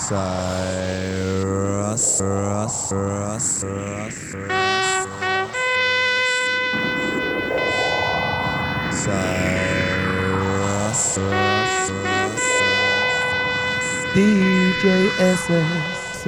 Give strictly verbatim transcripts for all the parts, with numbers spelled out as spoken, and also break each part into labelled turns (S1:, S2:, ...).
S1: Cyrus, Rus, Rus, Rus, Cyrus, Rus, Rus, D J S S,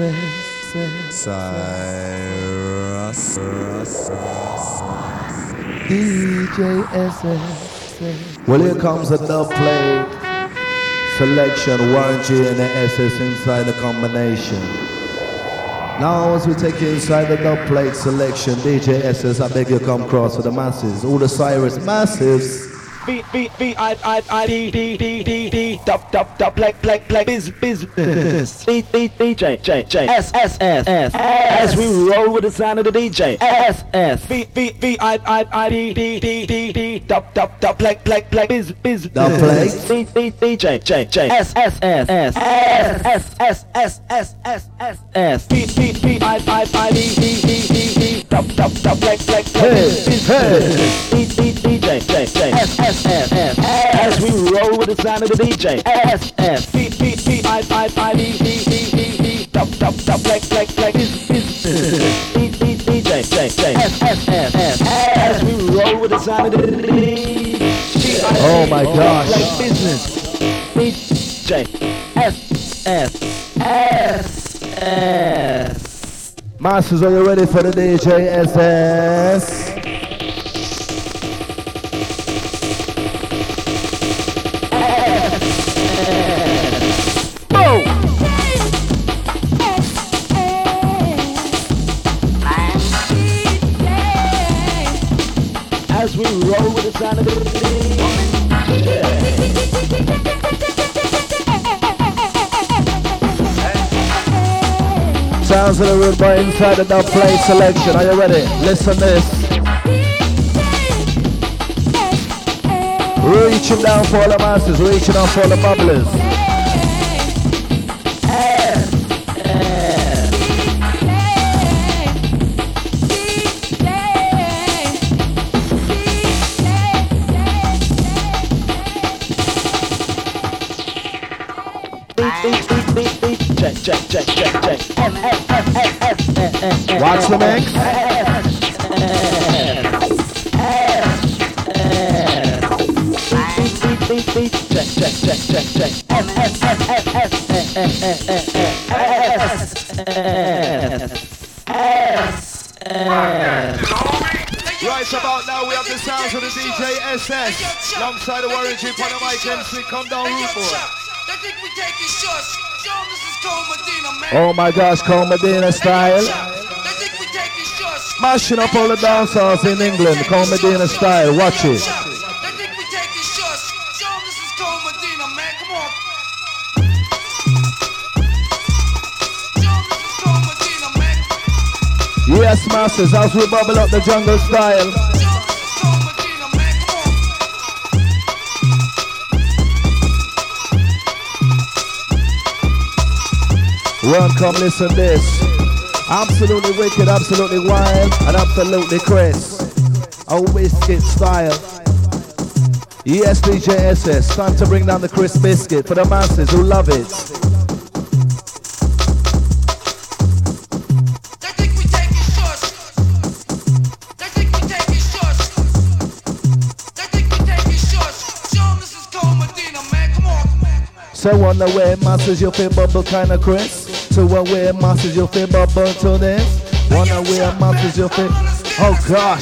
S1: Cyrus, Rus, Rus, D J S S. Well, here comes a dub plate selection, one G and the S S inside the combination. Now as we take you inside the dub plate selection, D J S S, I beg you come cross for the masses, all the Cyrus massives.
S2: B B B I I I D D D D D dub dub dub black black black biz biz D D D J J J S S S S as we roll with the sound of the D J S S B B B I I I D D D D D dub dub dub black black black biz biz
S1: dub plate
S2: D D D J J J S S S S S S S S S S S B B B I I I D D D D D dub dub dub black black black biz biz D D D J J J S S S S as we roll with the sound of the D J S S B B B I I I D D D D D dub dub dub black black black is is D D D J J J S S S S as we roll with the sound of the D J.
S1: Oh my gosh!
S2: Like business D J S S S S.
S1: Masters, are you ready for the D J S S?
S2: As we roll with the sound of the
S1: Sounds of the rude boy inside the dub plate selection. Are you ready? Listen this. Reaching down for all the masses, reaching out for all the bubblers. Watch the mix. Right about now we have the sounds of the D J S S alongside the Warren G on the mic M C. Come down, root boy. Oh my gosh, Cole Medina style. Mashing up all the dancers in England, Cole Medina style, watch it. Yes, masters, as we bubble up the jungle style. Run, come listen this. Absolutely wicked, absolutely wild, and absolutely crisp. A biscuit style. Yes, D J S S, time to bring down the crisp biscuit for the masses who love it. So on the way, masses, you feel bubble kinda crisp. So one way, masses, you feel bubble to this. One way, masses, you feel. Oh gosh!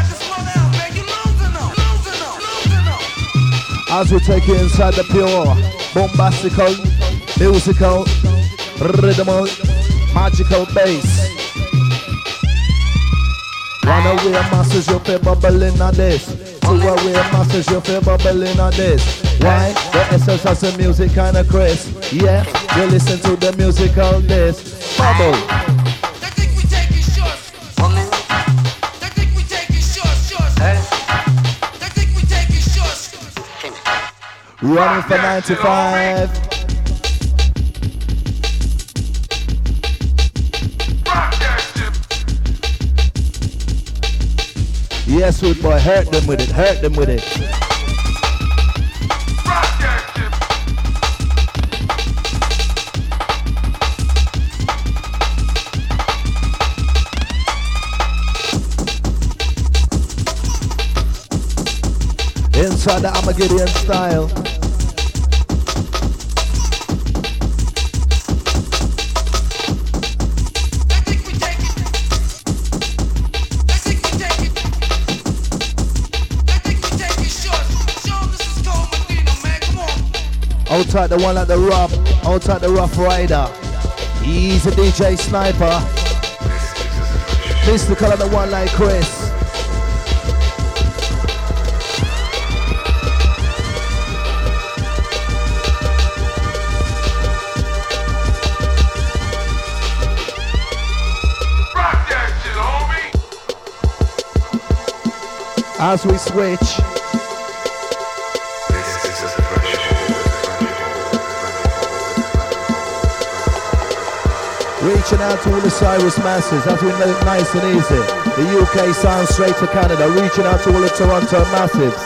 S1: As we take you inside the pure, bombastical, musical, rhythmal, magical bass. One way, masses, you feel bubbling on this. Two way, masses, you feel bubbling on this. Why? The essence of the music kinda crisp. Yeah, you listen to the musical this. Bubble.
S3: They think we taking shots. Woman. They think we taking shots. Shots. Hey. They think we taking shots.
S1: Running for ninety-five. Yes, sweet boy, hurt them with it, hurt them with it. Outside the Armageddon style. Outside the one like the rough, outside the Rough Rider. He's a D J Sniper. Mystical and the one like Chris.
S3: Rock that shit, homie.
S1: As we switch. Reaching out to all the Cyrus masses, as we know, nice and easy. The U K sound straight to Canada, reaching out to all the Toronto massives.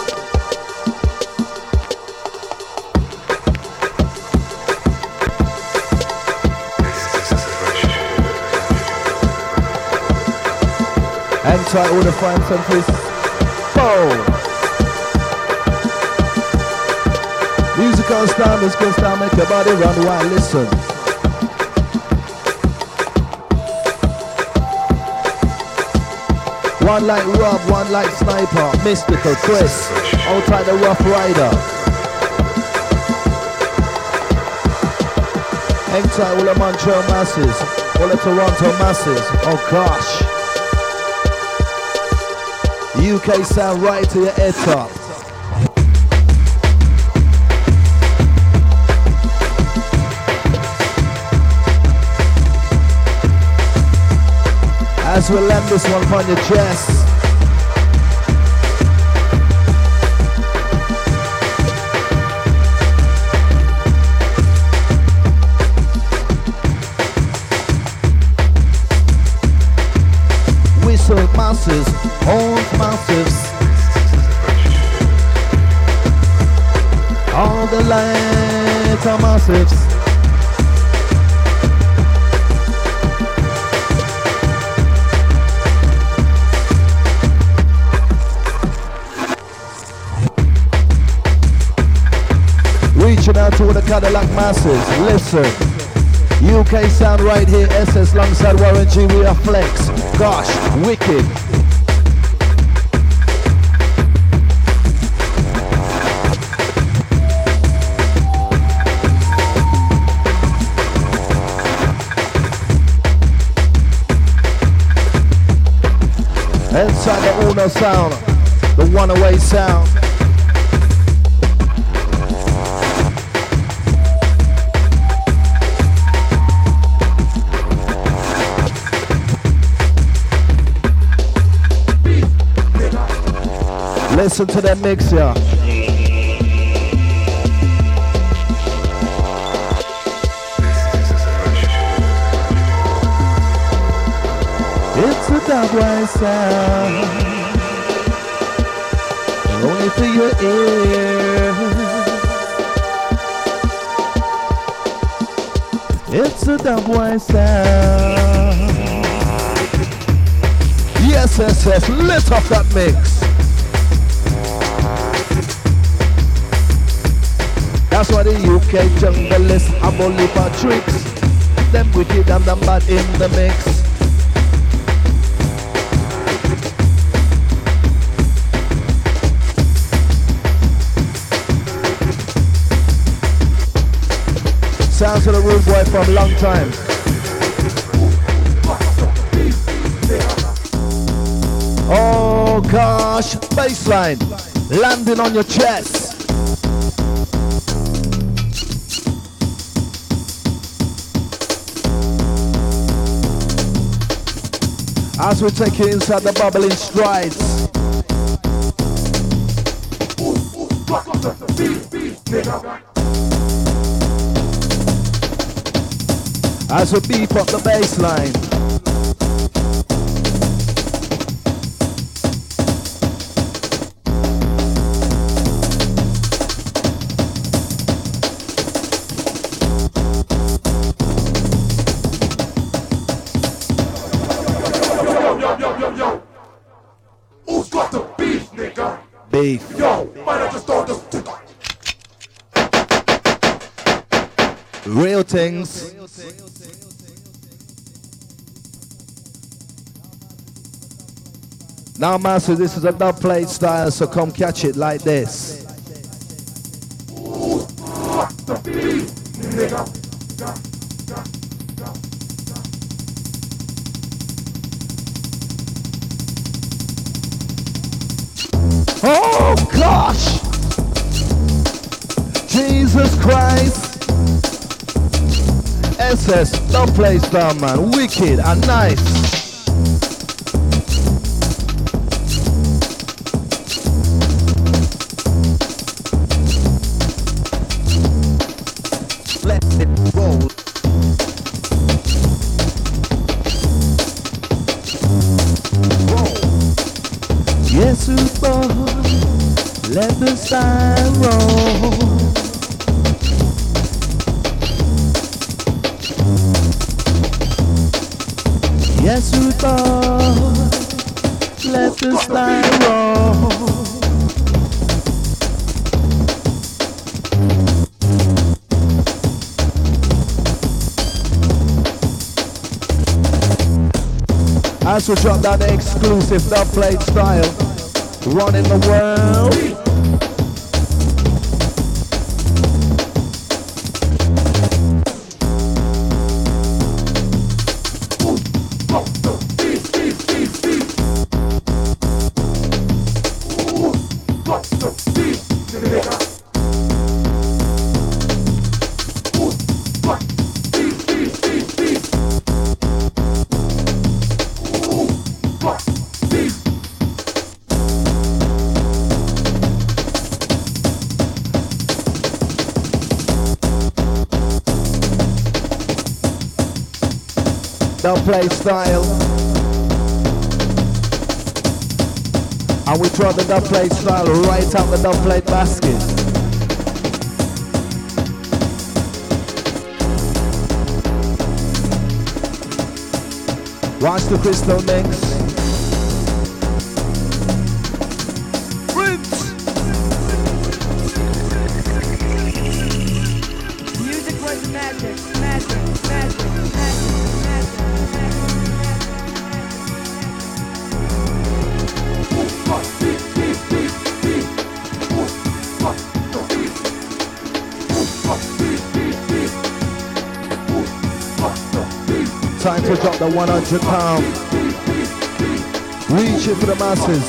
S1: Hang tight all the fans and please. Boom! Musical standards can start make your body run while listen. One like Rob, one like Sniper, Mystical, Chris, outside the Rough Rider. Hang tight all the Montreal masses, all the Toronto masses, oh gosh. U K sound right to your head top. As we land this one upon your chest. Whistle masses, horns massives. All the lights are massives. Reaching out to all the Cadillac masses, listen. U K sound right here, S S alongside Warren G, we are flex. Gosh, wicked. Inside the Uno sound, the one-away sound. Listen to that mix here. It's a dubwise sound, only for your ear. It's a dubwise sound. Yes, yes, yes, let off that mix. That's why the U K junglers have only for tricks. Them wicked and them bad in the mix. Sounds of the rude boy from a long time. Oh gosh, bassline landing on your chest. As we take you inside the bubbling strides. As we beep up the bass line.
S3: Yo, yo, yo, yo, yo. Who's got the beef, nigga?
S1: Beef.
S3: Yo,
S1: Real things. Now, master, this is a dub plate style, so come catch it like this. Oh gosh! Jesus Christ! S S, dub plate style, man. Wicked and nice. Let the sign roll. Yes, we thought. Let the sign roll. As we drop down the exclusive dub plate style. Running the world. Dub plate style, and we throw the dub plate style right out the dub plate basket. Watch the crystal mix. Rinse.
S4: Music was magic, magic, magic, magic.
S1: Time to drop the one hundred pound. Reach it for the masses.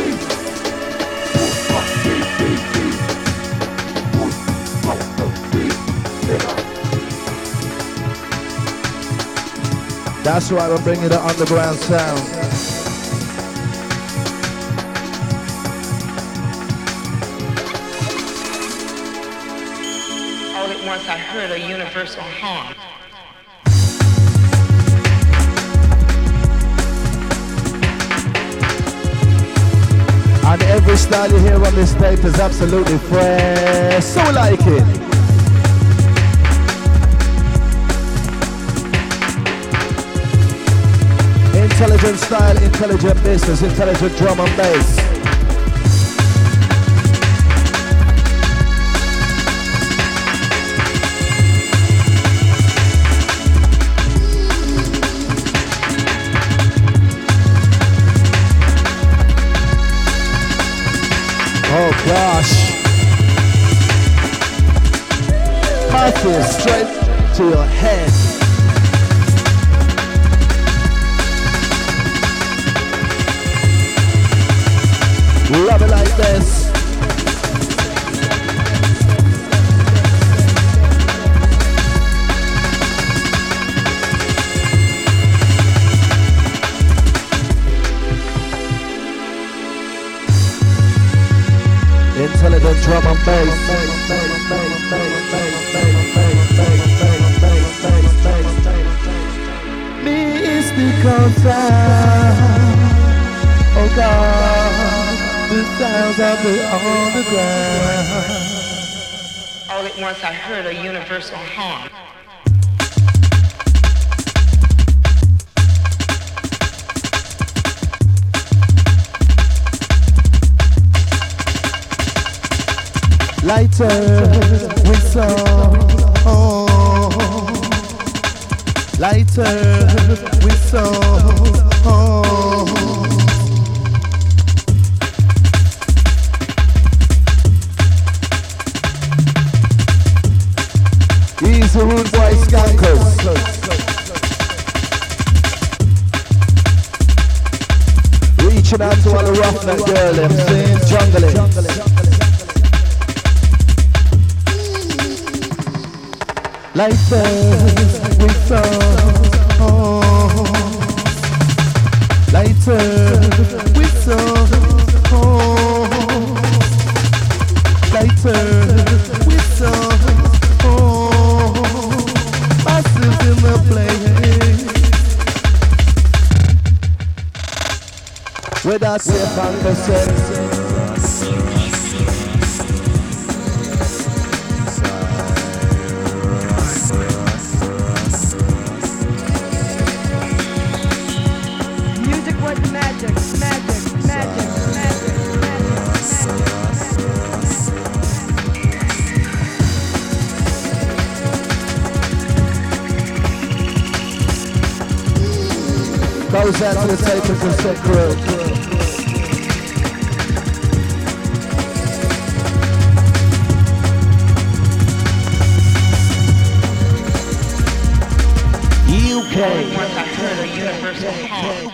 S1: That's right, we're bringing the underground sound.
S5: All at once I heard a universal hum.
S1: And every style you hear on this tape is absolutely fresh. So like it. Intelligent style, intelligent business, intelligent drum and bass. Oh gosh. Massive straight to your head. Love it like this. Intelligent drum and bass. Mystical sound. Oh God, the sounds of the underground.
S5: All at once I heard a universal hum.
S1: Lighter with song. Oh. Lighter with song. He's the rude boy Skankers. Reaching out to all the roughneck girl, them saying jungling. Lighter with song. Lighter with song. Lighter with song. Massive in the place. With that safe and percent.
S4: Music was magic, magic, magic, magic, magic, magic.
S1: Goes out to the tape and cassette crew. U K.
S5: Once I heard a universal hall.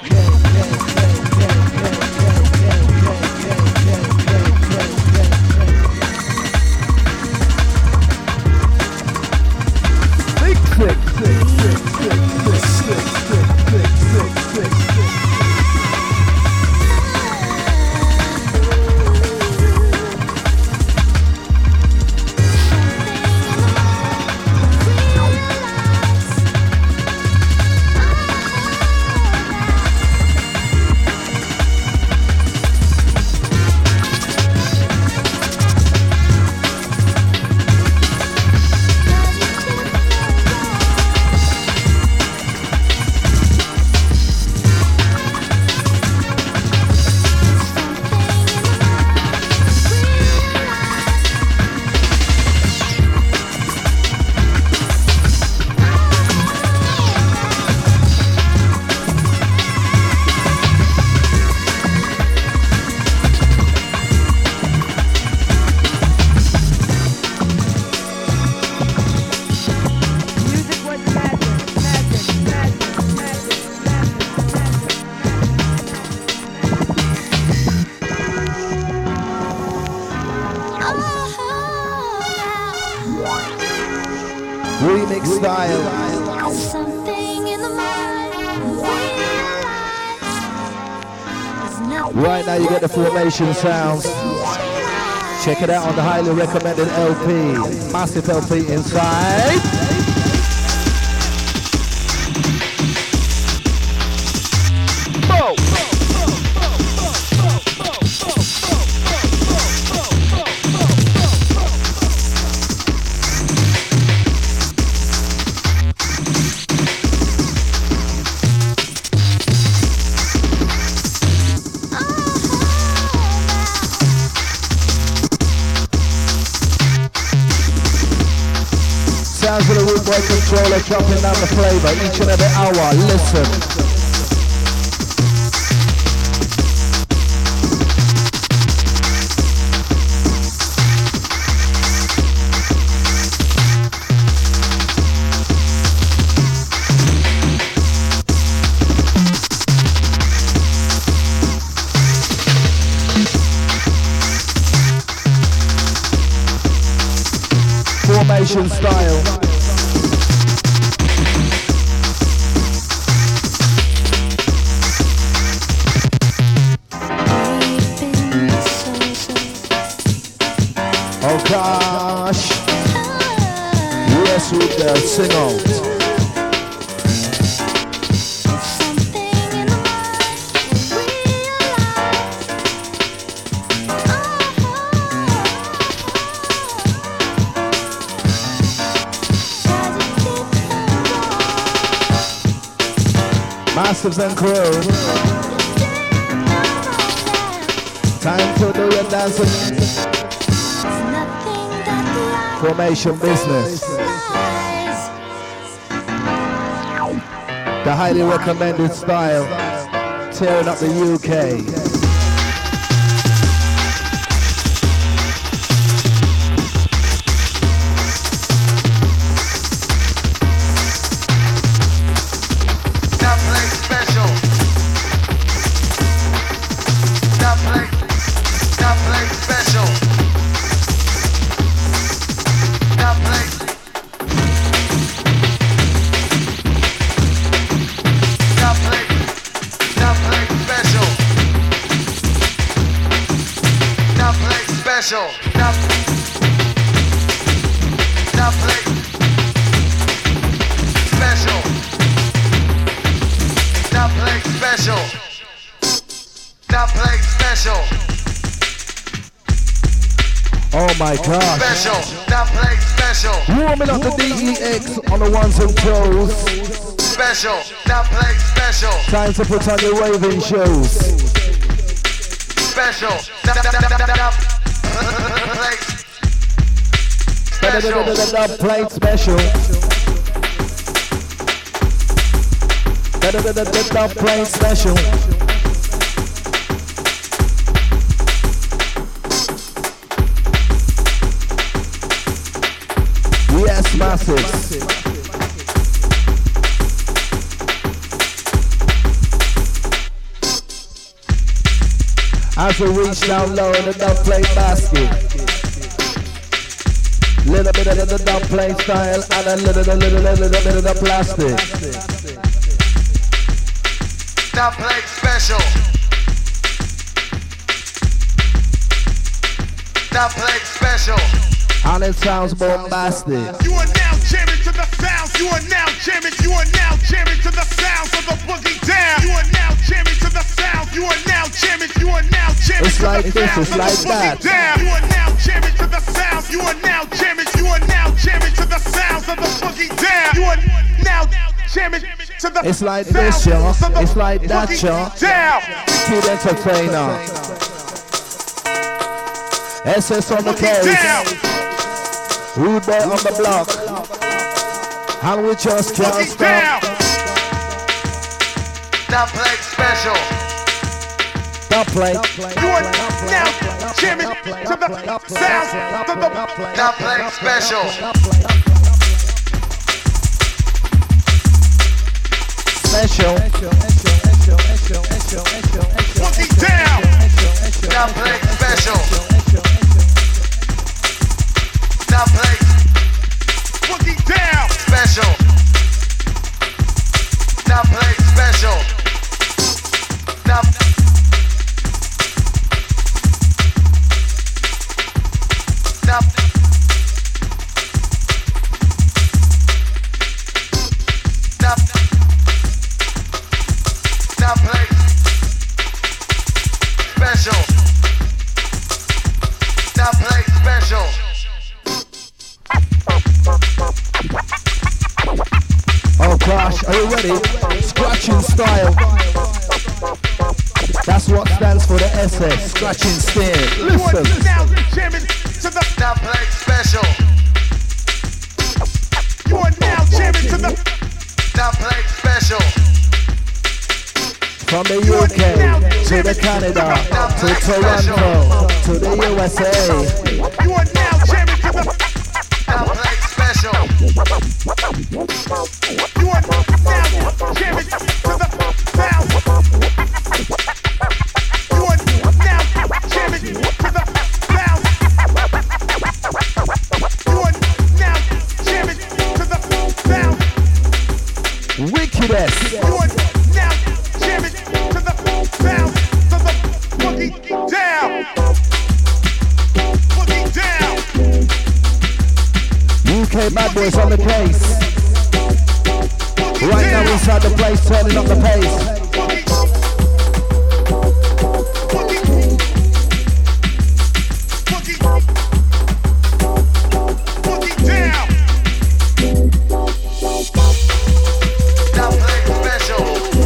S1: Big six, six, six, six, six, six, six, six, six, six. Remix style.
S6: Something in the mind.
S1: Right now you get the formation sounds. Check it out on the highly recommended L P. Massive L P inside. Sounds of the root boy controller dropping down the flavor each and every hour. Listen. Formation style. Oh gosh. Yes, with the sing out. Massives and crew. Time to do your dancing. Formation business. The highly recommended style, tearing up the U K.
S3: Special. Now, now play special. Now play special. Now play special.
S1: Oh my gosh.
S3: Special. Now play special.
S1: Warming up the D E X on the ones and twos.
S3: Special. Now play special.
S1: Time to put on your raving shows.
S3: Special. Now, now, now, now, now. Play special.
S1: Plate special. Plate special. Yes, massive. As we reach down low in the dub plate basket. Little bit of the dub plate style and a little, little, little, little bit of the plastic.
S3: Dub plate special. Dub plate special.
S1: And it sounds bombastic.
S7: You are now jamming to the sounds. You are now jamming. You are now jamming to the sounds of the boogie down. You are now jamming to the sounds. You are now jamming. You are now jamming
S1: it's
S7: to
S1: like
S7: the
S1: this,
S7: sounds
S1: it's
S7: of
S1: like
S7: the boogie
S1: that.
S7: down. You are now jamming to the sounds. You are now jamming. You are now jamming to the sounds of the boogie down. You are now jamming to the
S1: It's like this, y'all. It's like that, y'all.
S7: Down.
S1: Kid Entertainer. S S on the case. Rude boy on the block. And we just can't stop.
S3: Dub plate special.
S1: Dub plate.
S7: You are now jamming to the sounds of the
S3: Dub plate special.
S1: Special.
S7: boogie down.
S3: Dub plate special. Dub plate
S7: Boogie down.
S3: special. Dub plate special. Dub. Dub. Dub. Dub plate special. Dub plate special.
S1: Oh gosh, are you ready? Scratching style. That's what stands for the S S. Scratching style.
S7: You are
S1: Listen.
S7: now jamming to the.
S3: Dub plate special.
S7: You are now jamming to the.
S3: Dub plate special.
S1: From the U K to the Canada to Toronto to the U S A.
S7: You are now jamming to the.
S3: Dub plate special.
S7: You are now jamming to the sound. You are now jamming to the sound. You are now jamming to the sound.
S1: Wickedest.
S7: You are now jamming to the sound. To the boogie down. Boogie down.
S1: U K bad boys on the case. Right now inside the place, turning up the pace.
S7: Boogie. Boogie. Boogie. Boogie down.
S3: Dub plate special.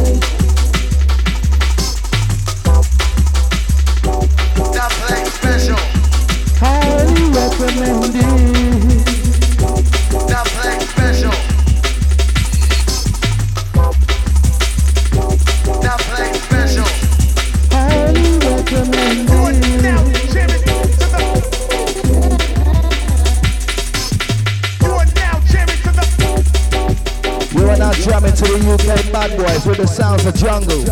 S3: Dub plate special.
S1: Highly recommended.
S3: Dub plate special.
S1: jamming to the U K bad boys with the sounds of jungle.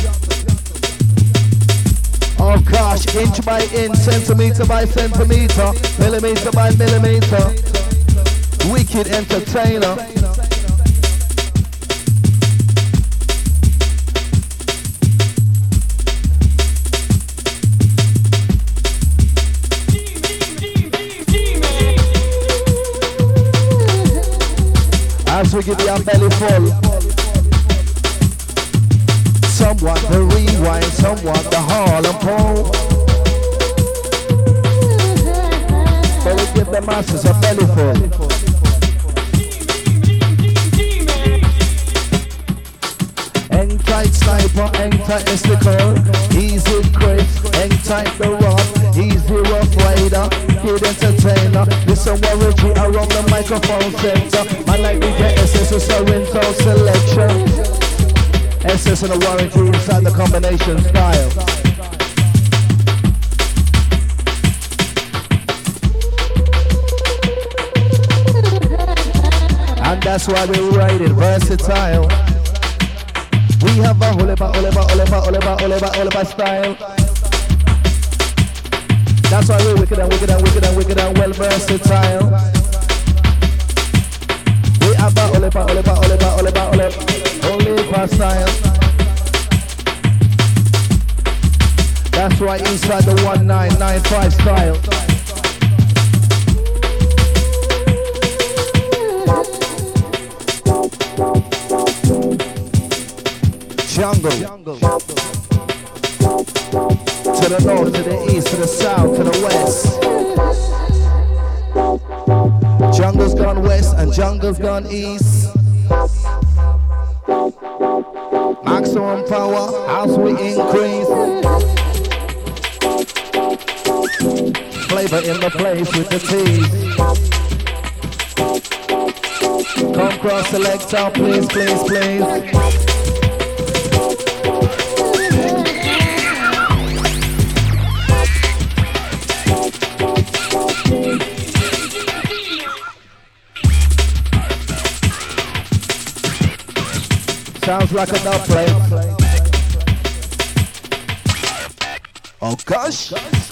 S1: Oh gosh, inch by inch, centimeter by centimeter, millimeter by millimeter. Wicked entertainer. As we give you a belly full, someone the rewind, someone the Harlem pole. So we give the masses a belly full. Hang tight sniper, hang tight mystical, easy crisp, hang tight the rock, easy rough rider, kid entertainer. Listen warranty around the microphone center. Man like we get S S S Sorrento selection. S S and a warranty inside the combination style. And that's why we write it versatile. We have a Oliver, Oliver, Oliver, Oliver, Oliver, Oliver style. That's why we're wicked and wicked and wicked and wicked and well versatile. We have a Oliver, Oliver, Oliver, Oliver, Oliver, Oliver style. That's right, inside the one nine nine five style. Jungle. To the north, to the east, to the south, to the west. Jungle's gone west and jungle's gone east. Maximum power as we increase. Flavor in the place with the teas. Come cross selector, please, please, please. Sounds like a dub plate. Oh gosh.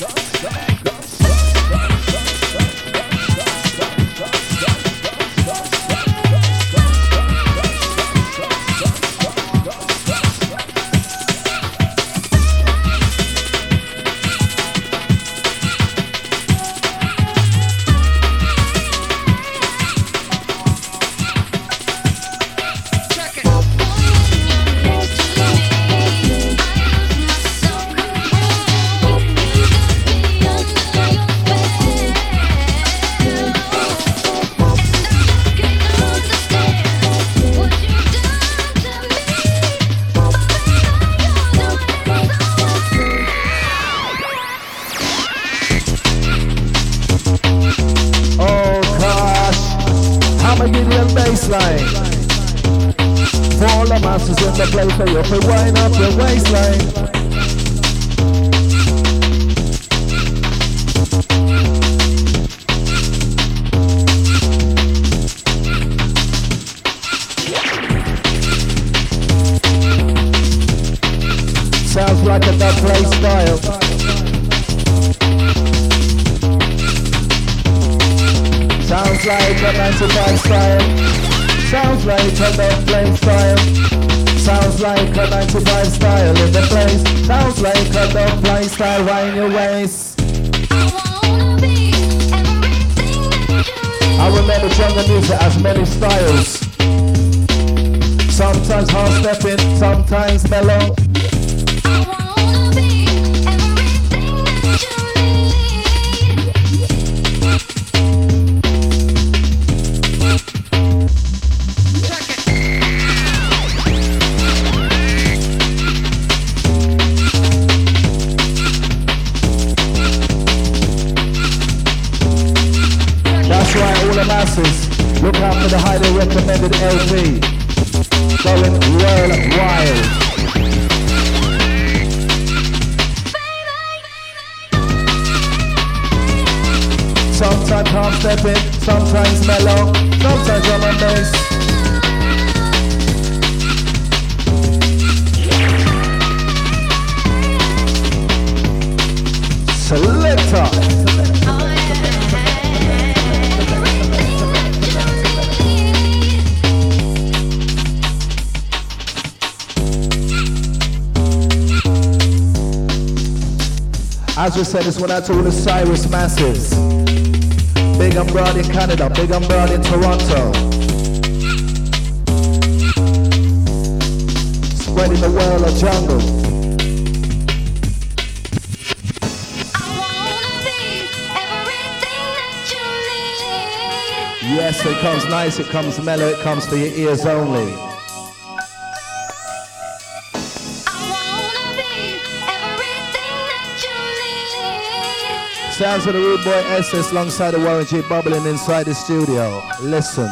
S1: For all the masters in the place, so you have to wind up your waistline. Sounds like a dub play style. Sounds like a ninety-five style. Sounds like a dub play style. Sounds like a ninety-five style in the place. Sounds like a dub play style right in your waist. I remember jungle music has many styles. Sometimes hard stepping, sometimes mellow. Look out for the highly recommended L P. Going world wild. Sometimes half stepping, sometimes mellow, sometimes drum and bass. Selector. As we said, this one out to all the Cyrus Massives. Big and broad in Canada, big and broad in Toronto. Spreading the world of jungle. Yes, it comes nice, it comes mellow, it comes for your ears only. Sounds of the Rude Boy S S alongside the Warren G bubbling inside the studio. Listen.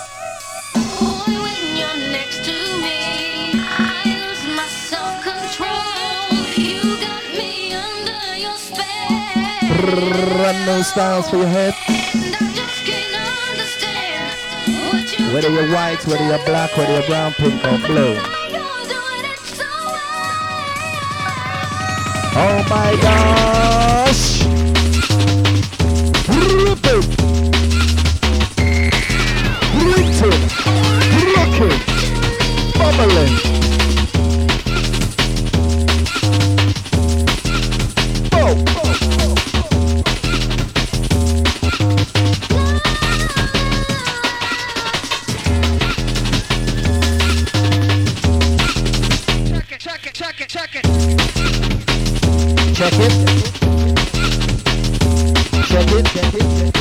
S1: Run those styles for your head. Whether you're white, whether you're black, whether you're brown, pink or blue. Oh my gosh! Ripping, gritting, rocking, bubbling. Oh, oh, oh. Check it, check it, check it, check it. Check it. Check it, check it, check it.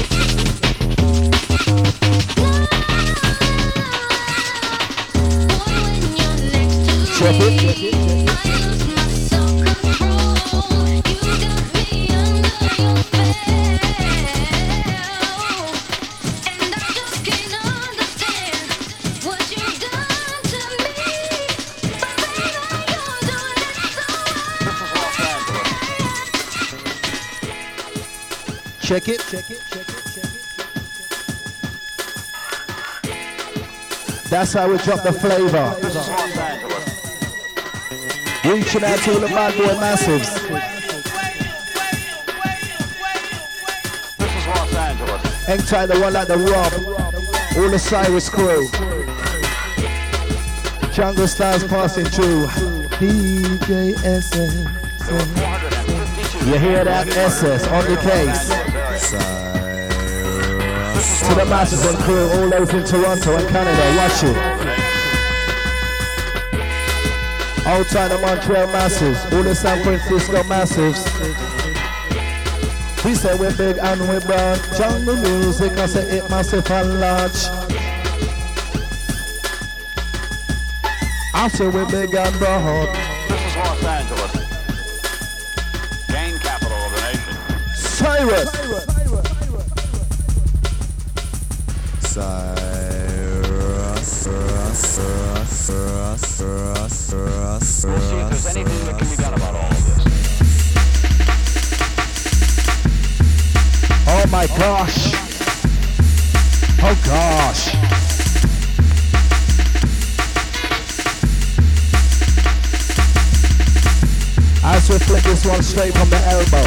S1: Check it, check it, check it. Check it, check it, check it, check it. That's how we drop the flavor. Reaching out to all the bad boy massives. Hang tight, the one like the Rob. All the Cyrus crew. Jungle Stars passing through. D J S S. You hear that? S S on the case. To the masses and crew all over in Toronto and Canada, watch it. Outside the Montreal massives, all the San Francisco massives. We say we're big and we're broad. Jungle music, I say it massive and large. I say we're big and broad.
S8: This is Los Angeles, gang capital of the nation.
S1: Cyrus.
S8: We'll see if there's anything that can be done about all of this.
S1: Oh my gosh. Oh gosh. As we flick this one straight from the elbow.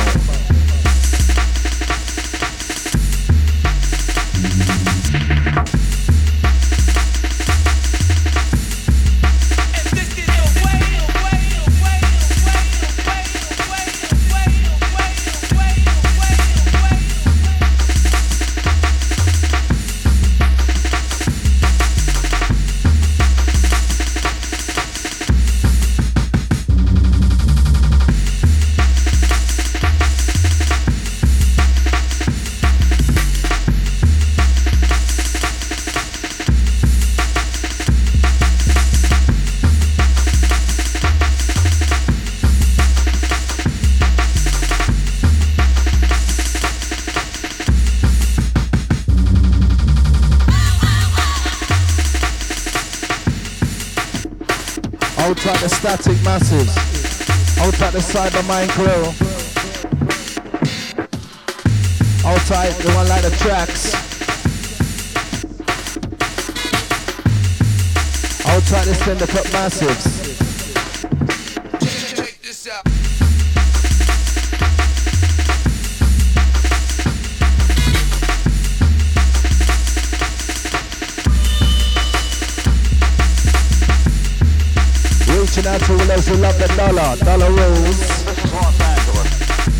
S1: Outside the Static Massives, outside the Cybermind crew, outside the one like the Tracks, outside the Syndicate Massives.
S3: Check this out.
S1: Reaching out to all those who love the dollar, dollar rules.
S8: This is Los Angeles.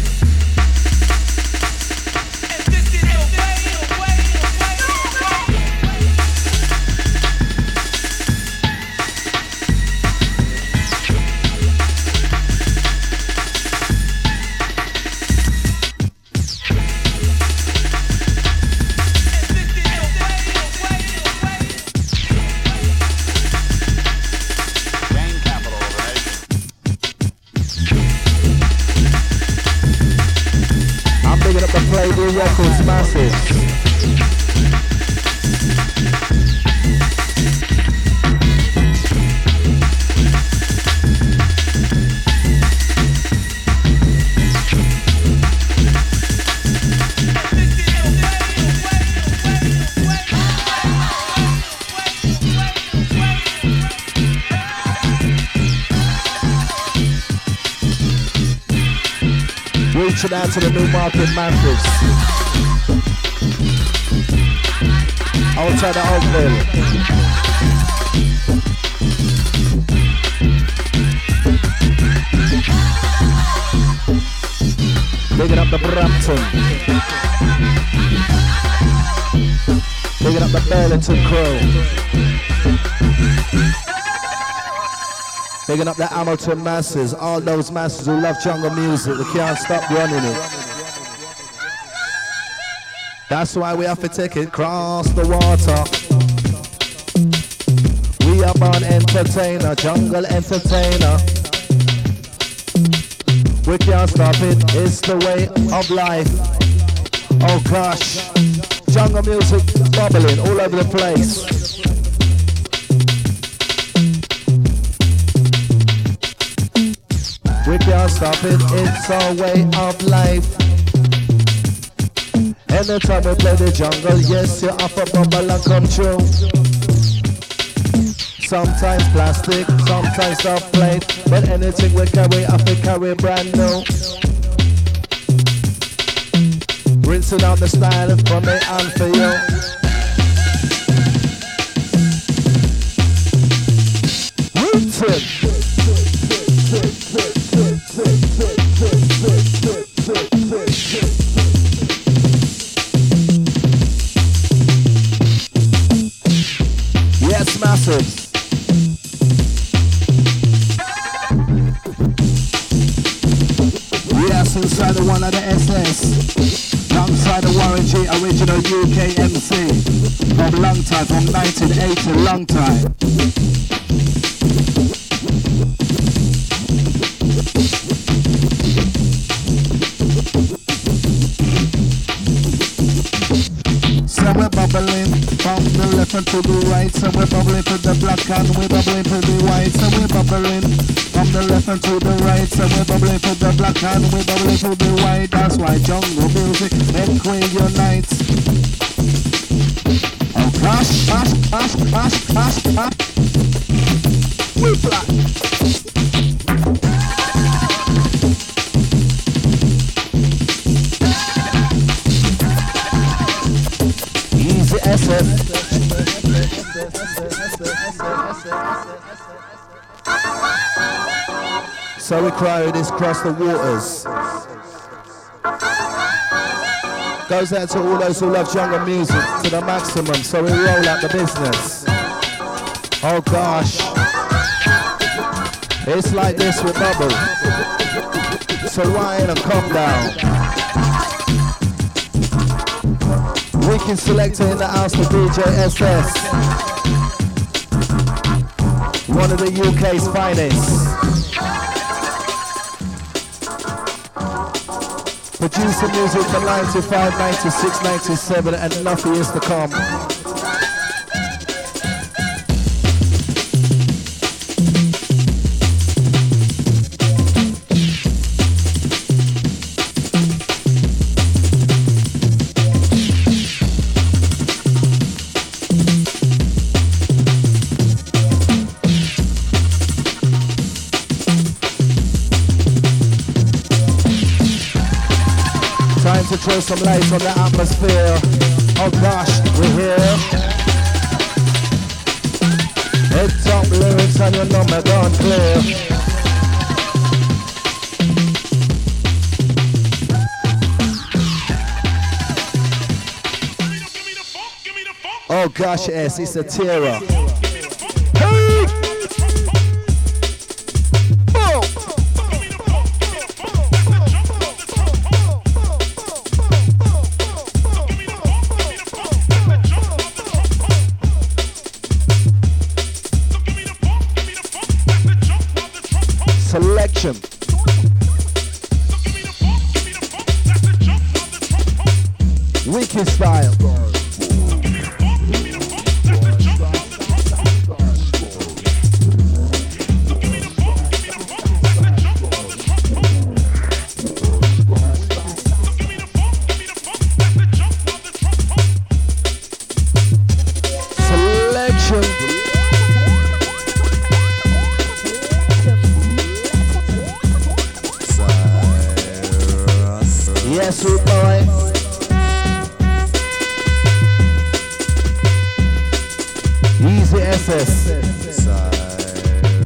S1: Records massive. Reaching out to the new market massives. Outside of Oakville. Bigging up the Brampton. Bigging up the Burlington crew. Bigging up the Hamilton masses. All those masses who love jungle music. They can't stop running it. That's why we have to take it across the water. We are born entertainer, jungle entertainer. We can't stop it, it's the way of life. Oh gosh, jungle music bubbling all over the place. We can't stop it, it's our way of life. Anytime we play the jungle, yes, you have a bubble and come true. Sometimes plastic, sometimes soft plate, but anything we carry, have to carry brand new. Rinsing out the style for me and for you. Rinsing. Yes, massive. Yes, inside the one of the S S. Alongside the Warren G, original U K M C. From long time, from nineteen eighty, long time. So we're bubbling from the left and to the right. So we're bubbling to the black and we're bubbling to the white. So we're bubbling from the left and to the right. So we're bubbling to the black and we're bubbling to the white. That's why jungle music and queen unites. Oh gosh, gosh, gosh, gosh, gosh, gosh. We fly. S F. So we cry this across the waters. Goes out to all those who love jungle music to the maximum, so we roll out the business. Oh gosh. It's like this with bubble. So whine and calm down. Weekend selector in the house for D J S S. One of the U K's finest. Producing music for ninety-five, ninety-six, ninety-seven and enough years to come. To throw some light on the atmosphere. Oh gosh, we're here. Head top lyrics This and you know me gone clear. Oh gosh, yes, it's a tearer. Hey! Selection. Wicked style. Yes, sweet boy. Easy S S.